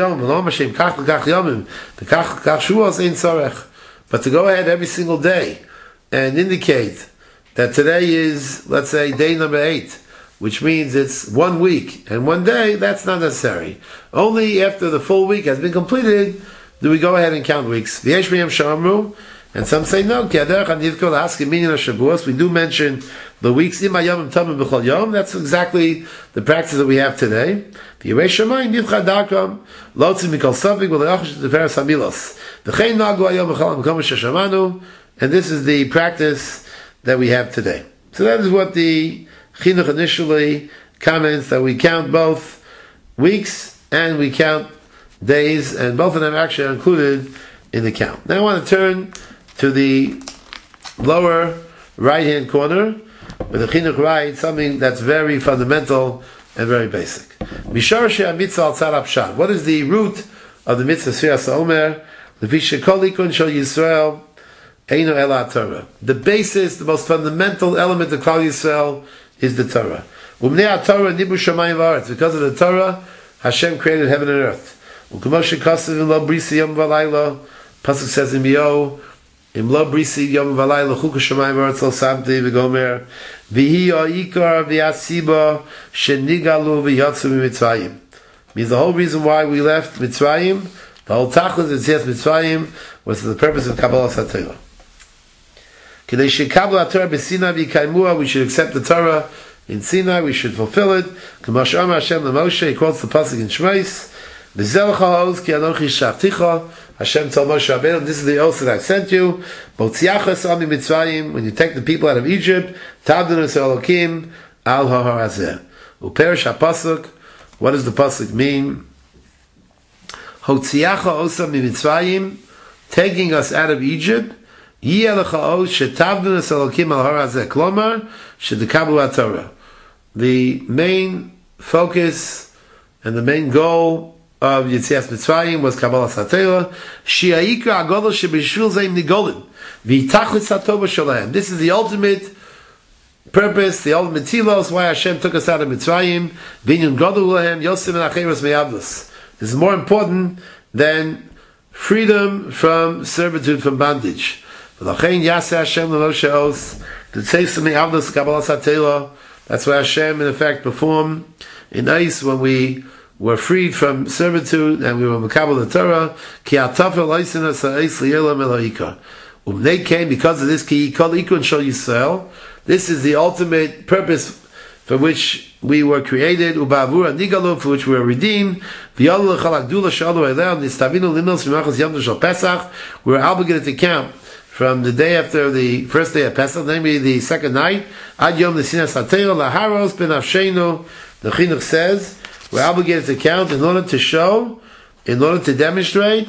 go ahead every single day and indicate that today is, let's say, day number 8, which means it's 1 week and 1 day, that's not necessary. Only after the full week has been completed do we go ahead and count weeks. And some say no. We do mention the weeks. That's exactly the practice that we have today. And this is the practice that we have today. So that is what the Chinuch initially comments, that we count both weeks and we count days, and both of them actually are included in the count. Now I want to turn to the lower right-hand corner, where the Chinuch writes something that's very fundamental and very basic. What is the root of the mitzvah Sfiyas Omer? The basis, the most fundamental element of Klal Yisrael is the Torah. Umnei Torah nibu shamayim v'aretz. Because of the Torah, Hashem created heaven and earth. U'k'moshe kasav in lo brisi yom v'alayla. Pasuk says in Miyot, Im lo brisi yom v'alayla chuka shamayim v'aretz lo samti v'gomer v'hi ha'ikar v'yasiba shenigalu v'yatzu v'mitzvayim. Means the whole reason why we left Mitzrayim, the whole tachlis of Yetzias Mitzrayim, was for the purpose of Kabbalah Torah. Kedei shekabla Torah b'Sinai v'yikaimua, we should accept the Torah in Sinai, we should fulfill it. K'mash Amar Hashem LeMoshe, he quotes the pasuk in Shmos, V'zel ha'oz ki anochi shafticha, Hashem told Moshe Rabbeinu, this is the oath that I sent you, B'otziachas ami Mitzrayim, when you take the people out of Egypt, Tavdun es Elokim, al ha'har hazeh. U'perish ha'pasuk, what does the pasuk mean? Hotziacha osa mi Mitzrayim, taking us out of Egypt, the main focus and the main goal of Yetzias Mitzrayim was Kabbalah Torah. This is the ultimate purpose, the ultimate telos, why Hashem took us out of Mitzrayim. This is more important than freedom from servitude, from bondage. That's why Hashem in effect performed in Eis when we were freed from servitude and we were Mekabel the Torah. Came because of this. This is the ultimate purpose for which we were created, for which we were redeemed. We were obligated to count from the day after the first day of Pesach, namely the second night, Ad Yom Nesinas HaTorah Laharos B'Nafshenu. The Chinuch says we're obligated to count in order to show, in order to demonstrate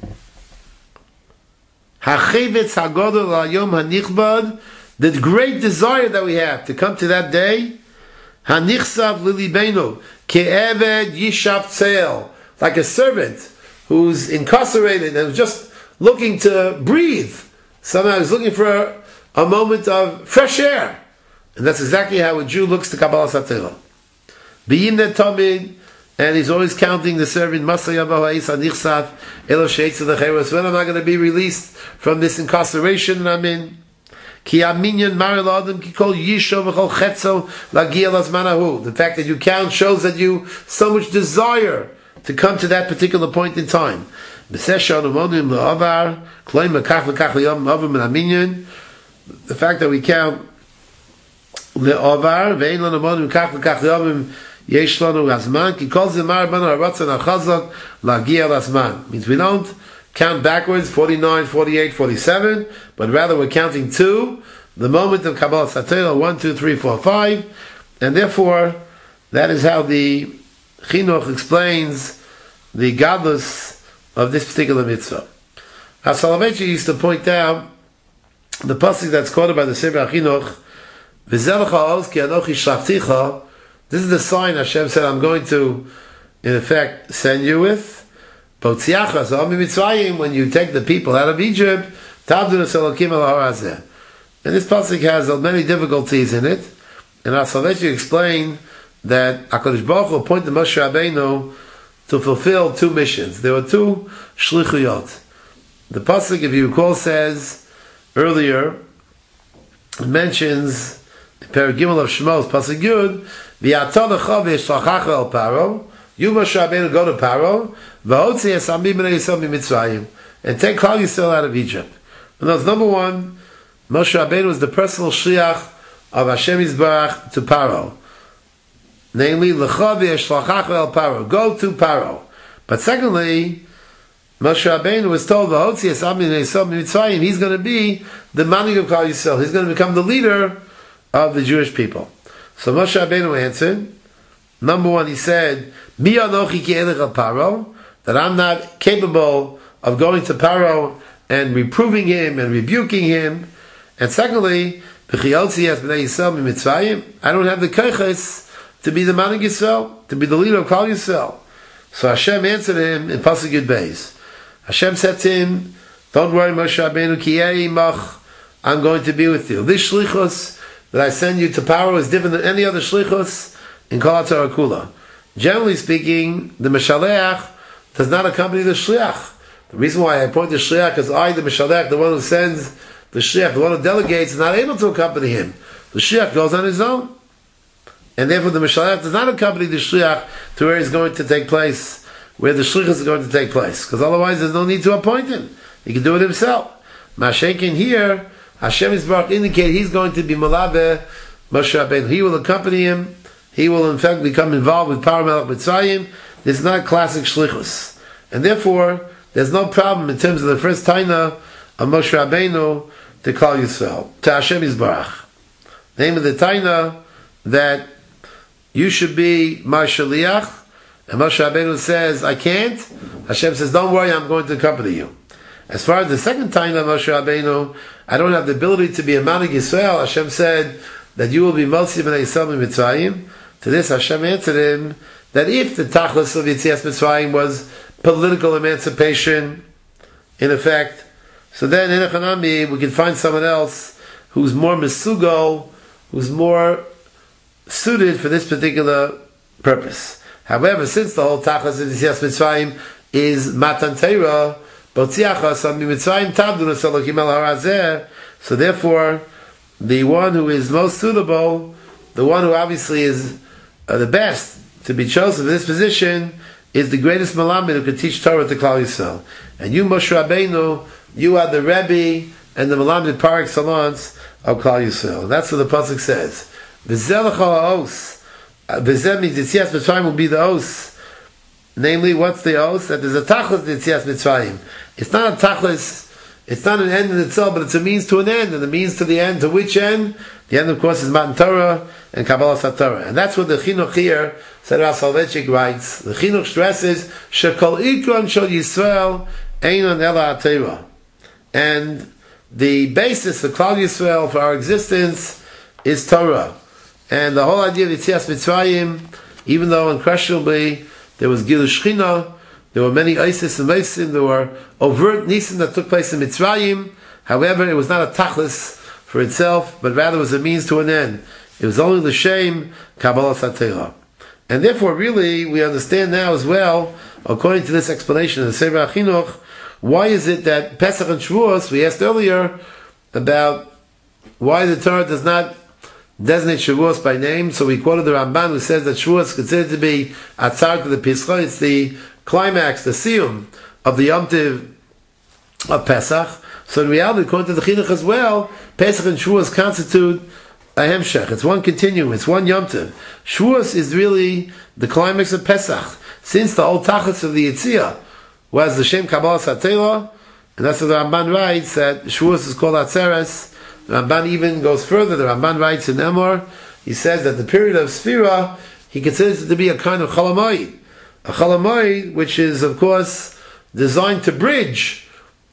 HaChevetz HaGodol LaYom HaNichbad, the great desire that we have to come to that day. Hanichsav Lilibeinu Ke'eved Yishav Tzeil, like a servant who's incarcerated and just looking to breathe. Somehow he's looking for a moment of fresh air. And that's exactly how a Jew looks to Kabbalah Torah. Being that Tamid, and he's always counting the servant, when am I going to be released from this incarceration that I'm in? The fact that you count shows that you so much desire to come to that particular point in time. The fact that we count means we don't count backwards 49, 48, 47, but rather we're counting to the moment of Kabbalah Torah, 1, 2, 3, 4, 5, and therefore that is how the Chinuch explains the godless of this particular mitzvah. As Soloveitchik used to point out the pasuk that's quoted by the Sefer HaChinuch, V'zel ha'oz ki anochi shlachticha. This is the sign Hashem said, I'm going to, in effect, send you with. When you take the people out of Egypt, and this pasuk has many difficulties in it, and I'll let you explain that HaKadosh Baruch Hu appointed Moshe Rabbeinu to fulfill two missions. There were two shlichuyot. The pasuk, if you recall, says earlier, it mentions in Perek Gimel of Shemos, pasuk Yud, V'yata lecha v'yishlachacha el Paro. You, Moshe Rabbeinu, go to Paro, and take Klal Yisrael out of Egypt. And that's number one, Moshe Rabbeinu was the personal shliach of Hashem Yisbarach to Paro. Namely, L'cha v'yishlachacha el Paro, go to Paro. But secondly, Moshe Rabbeinu was told, he's going to be the manig of Klal Yisrael. He's going to become the leader of the Jewish people. So Moshe Rabbeinu answered, number one, he said, Mi anochi ki elech al Paro, that I'm not capable of going to Paro and reproving him and rebuking him. And secondly, I don't have the keiches to be the Manig Yisrael, to be the leader of Klal Yisrael. So Hashem answered him in Pasuk Yud Beis. Hashem said to him, don't worry, Moshe Rabbeinu, ki imach, I'm going to be with you. This shlichus that I send you to Paro is different than any other shlichus in Kol HaTorah Kula. Generally speaking, the Meshaleach does not accompany the Shliach. The reason why I point to Shliach is the Meshaleach, the one who sends the Shliach, the one who delegates, is not able to accompany him. The Shliach goes on his own. And therefore the Meshaleach does not accompany the Shliach to where he's going to take place, where the Shliach is going to take place. Because otherwise there's no need to appoint him. He can do it himself. Mashenkin here, Hashem Yisbarach indicate he's going to be Malabeh Moshe Rabbeinu. He will accompany him. He will in fact become involved with Paro Melech Mitzrayim. This is not classic Shlichus. And therefore, there's no problem in terms of the first Taina of Moshe Rabbeinu to Klal Yisrael, to Hashem Yisbarach. Name of the Taina that you should be my Shaliach, and Moshe Rabbeinu says, I can't. Hashem says, don't worry, I'm going to accompany you. As far as the second Taina of Moshe Rabbeinu, I don't have the ability to be a Manig Yisrael. Hashem said that you will be Motzi B'nai Yisrael Mitzrayim. To this, Hashem answered him that if the Tachlis of Yetzias Mitzrayim was political emancipation, in effect, so then in Echanami we can find someone else who's more Mesugo, who's more suited for this particular purpose. However, since the whole Tachlis of Yetzias Mitzrayim is Matan Torah, so therefore, the one who is most suitable, the one who obviously is the best to be chosen for this position, is the greatest Malamed who could teach Torah to Klal Yisrael. And you, Moshe Rabbeinu, you are the Rebbe and the Malamed par excellence of Klal Yisrael. That's what the pasuk says. V'zeh l'chol ha'os. V'zeh means Yetzias Mitzrayim will be the os. Namely, what's the os? That there's a tachlis Yetzias Mitzrayim. It's not a tachlis. It's not an end in itself, but it's a means to an end, and the means to the end. To which end? The end, of course, is Matan Torah and Kabbalah Satorah. And that's what the Chinuch here, Sarah Soloveitchik writes. The Chinuch stresses, Shekol Ikron Shel Yisrael Einon Ela HaTorah. And the basis of Klal Yisrael for our existence is Torah. And the whole idea of Yetzias Mitzrayim, even though unquestionably there was Gilui Shechina, there were many Isis and Meisim, there were overt Nisim that took place in Mitzrayim. However, it was not a tachlis for itself, but rather was a means to an end. It was only the shame, Kabbalah Satorah. And therefore, really, we understand now as well, according to this explanation of the Sefer HaChinuch, why is it that Pesach and Shavuos, we asked earlier about why the Torah does not designate Shavuos by name. So we quoted the Ramban who says that Shavuos is considered to be Atzar to the Pischa. It's the climax, the siyum of the Yom Tiv of Pesach. So in reality, according to the Chinuch as well, Pesach and Shavuos constitute a hemshech. It's one continuum. It's one Yom Tiv. Shavuos is really the climax of Pesach. Since the old tachlis of the Yetziah was the Shem Kabbalah Satorah, and that's what the Ramban writes, that Shavuos is called Atzeres. The Ramban even goes further. The Ramban writes in Emor, he says that the period of Sfira, he considers it to be a kind of Cholamoid. A Cholamoid, which is, of course, designed to bridge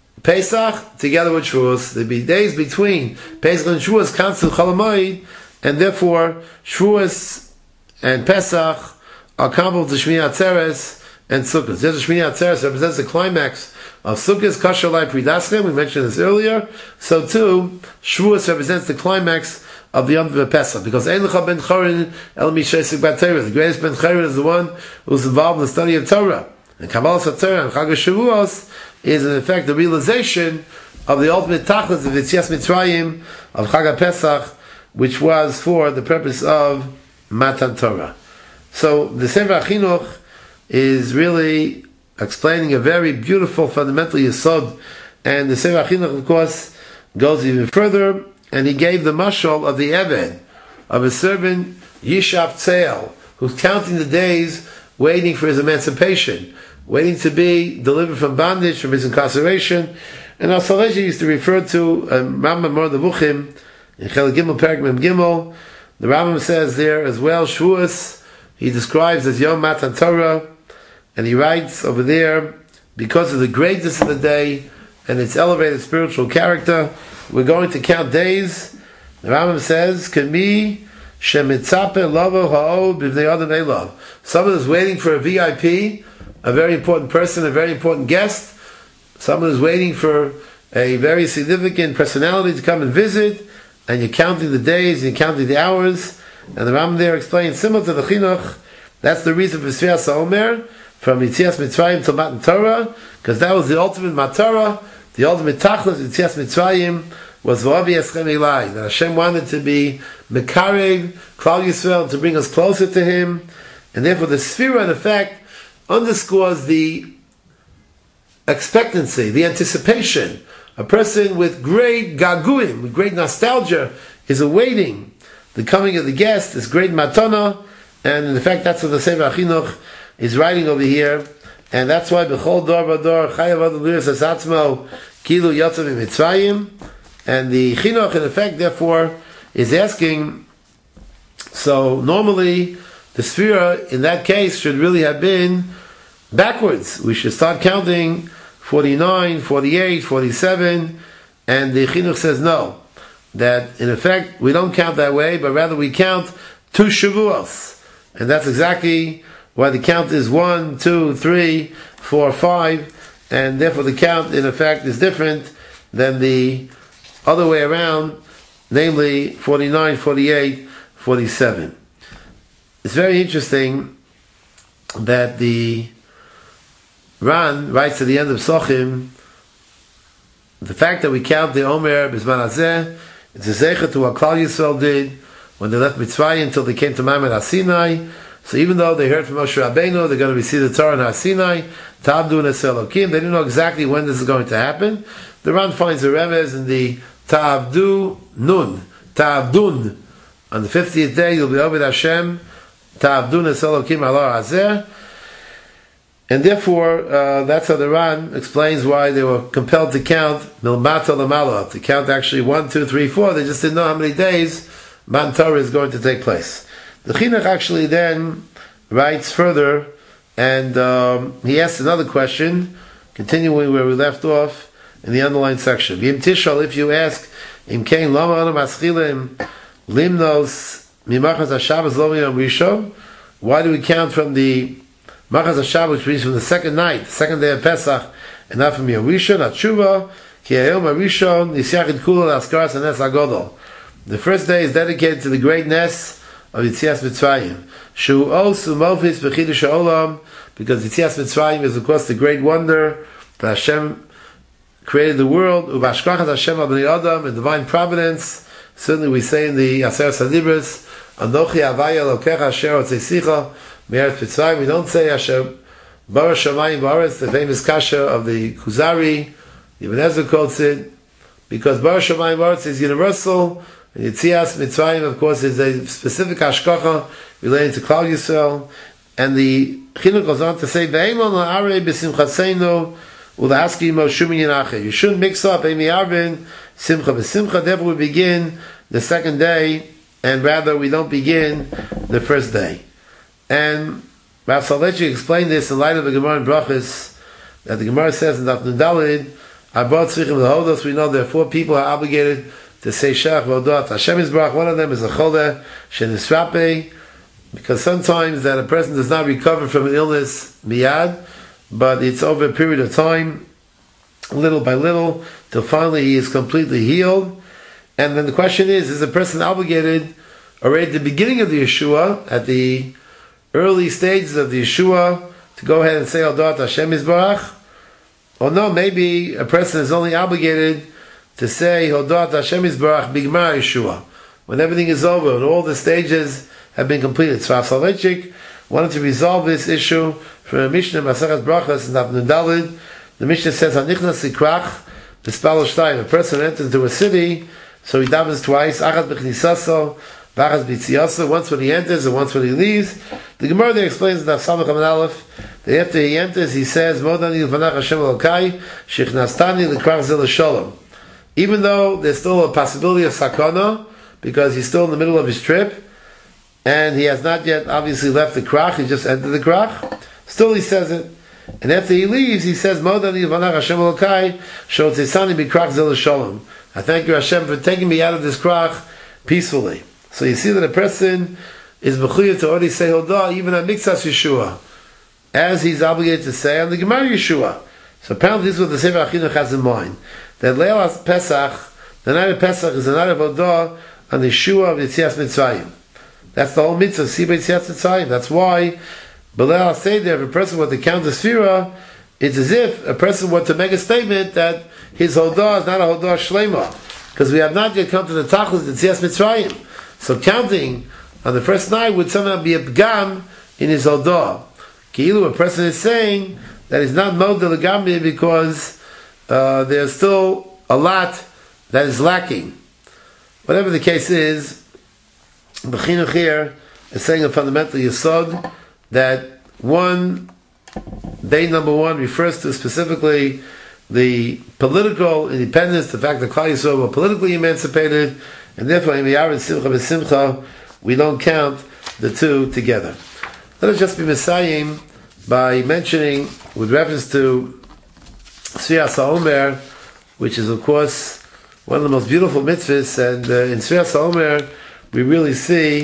Pesach together with Shavuos. There'd be days between Pesach and Shavuos, constant Cholamoid, and therefore Shavuos and Pesach are comparable to Shmini Atzeres and Sukkot. There's a Shmini Atzeres represents the climax of Sukkot, Kasher Lai Pridaschem, we mentioned this earlier. So too, Shavuos represents the climax of the Yom Tov Pesach, because Ein Lecha Ben Chorin El Mishesik Bat Torah. The greatest Ben Chorin is the one who's involved in the study of Torah. And Kabbalah Satorah and Chag HaShavuos is in effect the realization of the ultimate tachlis of Yetzias Mitzrayim of Chag HaPesach, which was for the purpose of Matan Torah. So the Sefer HaChinuch is really explaining a very beautiful fundamental yesod, and the Sefer HaChinuch, of course, goes even further, and he gave the mashal of the Eved, of a servant Yishav Tzeil, who's counting the days, waiting for his emancipation, waiting to be delivered from bondage, from his incarceration. And Al Saleji used to refer to Rambam Mor Nevuchim in Chelik Gimel Perek Mem Gimel. The Rambam says there as well, Shavuos, he describes as Yom Matan Torah, and he writes over there, because of the greatness of the day and its elevated spiritual character, we're going to count days. The Rambam says, Kemi shemitzape lavo ha'od b'vnei adam elav. Someone is waiting for a VIP, a very important person, a very important guest. Someone is waiting for a very significant personality to come and visit, and you're counting the days, you're counting the hours, And the Rambam there explains, similar to the Chinuch, that's the reason for Sfiras HaOmer, from Yitzias Mitzrayim to Matan Torah, because that was the ultimate Matara, the ultimate Tachlis, Yitzias Mitzrayim, was V'avi Eschem Elai, that Hashem wanted to be Mekarev, Klal Yisrael, to bring us closer to Him, and therefore the Sfira, in effect, underscores the expectancy, the anticipation. A person with great gaguim, with great nostalgia, is awaiting the coming of the guest, this great matana, and in fact that's what the Sefer HaChinuch is writing over here, and that's why B'chol Dor V'Dor Chayav Adam Liras Asatzmo Kilu Yotzav Mitzrayim, and the Chinuch in effect therefore is asking, so normally the Sfira in that case should really have been backwards. We should start counting 49, 48, 47, and the Chinuch says no, that in effect we don't count that way, but rather we count 2 Shavuos, and that's exactly why the count is 1, 2, 3, 4, 5, and therefore the count in effect is different than the other way around, namely 49, 48, 47. It's very interesting that the Ran writes at the end of Sochim, the fact that we count the Omer B'zman Hazeh, it's a zecher to what Klal Yisrael did when they left Mitzrayim until they came to Ma'amad HaSinai. So even though they heard from Moshe Rabbeinu, they're going to receive the Torah in HaSinai, Ta'abdu Nesel Elokim, they didn't know exactly when this is going to happen. The Ran finds a remez in the Ta'abdu Nun, Ta'abdun. On the 50th day, you'll be Obed Hashem, Ta'abdu Nesel Elokim Alor Hazeh. And therefore, that's how the Ran explains why they were compelled to count Milmata Lamala, to count actually 1, 2, 3, 4. They just didn't know how many days Matan Torah is going to take place. The Chinuch actually then writes further, and he asks another question, continuing where we left off in the underlined section. V'im tishal, if you ask, Im kein lama anu maschilim limnos mimachas HaShabbos lo miyom rishon, why do we count from the Machas HaShabbos, which means from the second night, the second day of Pesach, and not from Yom Rishon, Atshuva, Ki Hayom HaRishon, Yisyachid Kula L'Askaras HaNes HaGodol. The first day is dedicated to the great Nes of Yitzias Mitzrayim. Shu Osu Mofis B'Chidush HaOlam, because Yitzias Mitzrayim is of course the great wonder that Hashem created the world, Ubashkrachas Hashem Al-Bnei Adam, in divine providence. Certainly we say in the Aseret HaDibros, Anochi Avaya Lokecha Asher Otzesicha, we don't say Hashem Bara Shamayim Baretz, the famous kasha of the Kuzari, Ibn Ezra quotes it, because Bara Shamayim Baretz is universal, and Yitzias Mitzrayim, of course, is a specific hashkacha relating to Klal Yisrael, and the Chinuch goes on to say, Ve'emon la'arei b'simchaseinu u'la'aski mo shumin yinache. You shouldn't mix up Emi Arvin, Simcha b'simcha, therefore we begin the second day, and rather we don't begin the first day. And Rav Soloveitchik explained this in light of the Gemara in Brachos, that the Gemara says in Daf Nun Daled, Abot Tzrichim L'Hodos, we know there are 4 people who are obligated to say Shach V'Odot Hashem Yisbarach. One of them is a Choleh Shenisrape, because sometimes that a person does not recover from an illness miyad, but it's over a period of time, little by little, till finally he is completely healed. And then the question is a person obligated already at the beginning of the Yeshua, at the early stages of the Yeshua, to go ahead and say Odot Hashem Yisbarach? Or no, maybe a person is only obligated to say Odot Hashem Yisbarach Bigmar Yeshua, when everything is over and all the stages have been completed. So Rav Soloveitchik wanted to resolve this issue from a Mishnah Masechas Brachos in Daf Nun Daled. The Mishnah says Hanichnas Sikrach B'Spalo Shtayim. A person enters into a city, so he davens twice, Achas B'Chnisaso, V'Achas B'Tziyaso, once when he enters and once when he leaves. The Gemara there explains in Daf Samach Amud Aleph that after he enters, he says, Modani L'Vanach Hashem Elokai, Shichnastani L'Krach Zeh L'Sholom. Even though there's still a possibility of sakana, because he's still in the middle of his trip, and he has not yet obviously left the krach, he just entered the krach, still he says it. And after he leaves, he says, Modani L'Vanach Hashem Elokai, Shotzesani B'Krach Zeh L'Sholom. I thank you, Hashem, for taking me out of this krach peacefully. So you see that a person is mechuyev to already say Hodah, even on Miktsas Yeshua, as he's obligated to say on the Gemara Yeshua. So apparently this is what the Sefer HaChinuch has in mind, that Leil Pesach, the night of Pesach, is the night of Hodah on the Yeshua of Yitzias Mitzrayim. That's the whole mitzvah, Sibei Tziyas Mitzrayim. That's why, Belel Seder, if a person were to count the Sfira, it's as if a person were to make a statement that his Hodah is not a Hodah Shlema, because we have not yet come to the Tachlis, the Tziyas Mitzrayim. So counting on the first night would somehow be a Pgam in his Hodah. Ki'ilu, a person is saying that he's not Modeh L'Gamri because there's still a lot that is lacking. Whatever the case is, the Chinuch here is saying a fundamental yesod that day number one refers to specifically the political independence, the fact that Klal Yisrael were politically emancipated, and therefore in Miyar and Simcha B'Simcha we don't count the two together. Let us just be Messiahim by mentioning, with reference to Sfiyas HaOmer, which is of course one of the most beautiful mitzvahs, and in Sfiyas HaOmer we really see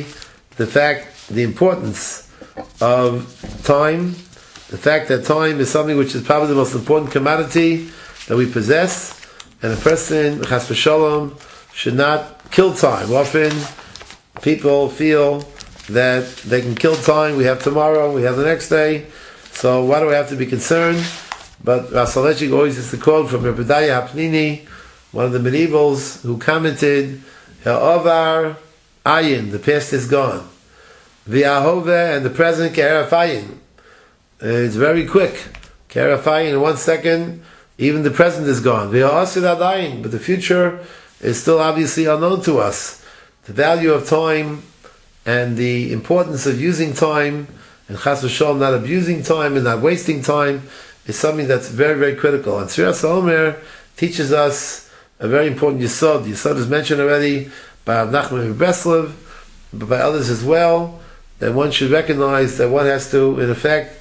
the importance of time, the fact that time is something which is probably the most important commodity that we possess, and a person, chas v'shalom, should not kill time. Often people feel that they can kill time, we have tomorrow, we have the next day, so why do I have to be concerned? But Rasalechik always used to quote from Rebbe Daya Hapnini, one of the medievals, who commented, Ha'ovar ayin, the past is gone. V'ahove, and the present, ke'eref ayin. It's very quick. Ke'eref ayin, in 1 second, even the present is gone. V'ha'asid adayin, but the future is still obviously unknown to us. The value of time and the importance of using time, and chas v'shalom, not abusing time and not wasting time, is something that's very, very critical. And Sfiyas HaOmer teaches us a very important yesod. The yesod is mentioned already by Rav Nachman of Breslev, but by others as well, that one should recognize that one has to, in effect,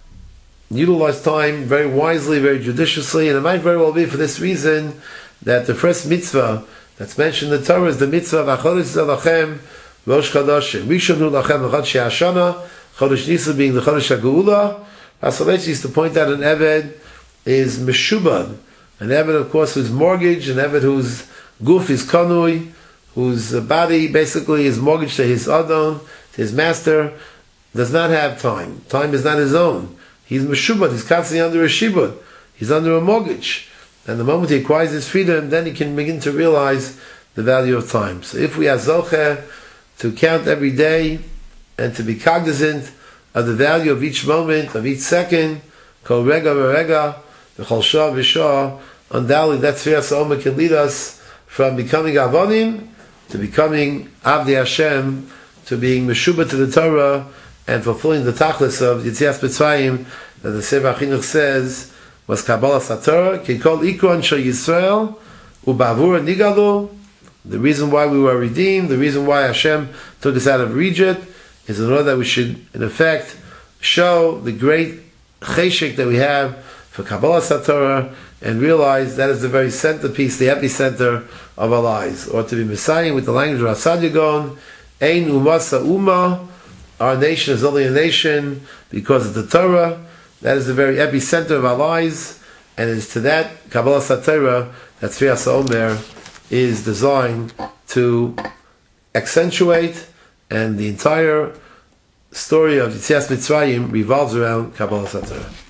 utilize time very wisely, very judiciously, and it might very well be for this reason that the first mitzvah that's mentioned in the Torah is the mitzvah of HaChodesh Zalachem Rosh Chodashim. Rishon Hu Lachem L'Chodesh Hashana, Chodesh Nisan being the Chodesh HaGeula. Rasalech used to point out an Eved is Meshubad, an Eved, of course, who's mortgaged, an Eved whose guf is kanui, whose body basically is mortgaged to his adon, to his master, does not have time. Time is not his own. He's Meshubad, he's constantly under a shibud, he's under a mortgage. And the moment he acquires his freedom, then he can begin to realize the value of time. So if we are zocher to count every day and to be cognizant of the value of each moment, of each second, kol rega v'rega, v'chol shah v'shah, undoubtedly that Sfiyas HaOmer can lead us from becoming avonim to becoming Avdei Hashem, to being Meshubah to the Torah, and fulfilling the tachlis of Yitzias Mitzrayim that the Sefer HaChinuch says was Kabbalah Satorah, ki kol ikron shel Yisrael, u'ba'avur nigalu. The reason why we were redeemed, the reason why Hashem took us out of Egypt, is in order that we should, in effect, show the great cheshek that we have for Kabbalah Satorah, and realize that is the very centerpiece, the epicenter of our lives. Or to be Messiah with the language of Asad Yagon, Ein Umasa Uma, our nation is only a nation because of the Torah. That is the very epicenter of our lives, and it is to that Kabbalah Satorah that Sfiyas HaOmer is designed to accentuate, and the entire story of Yitzias Mitzrayim revolves around Kabbalah Satorah.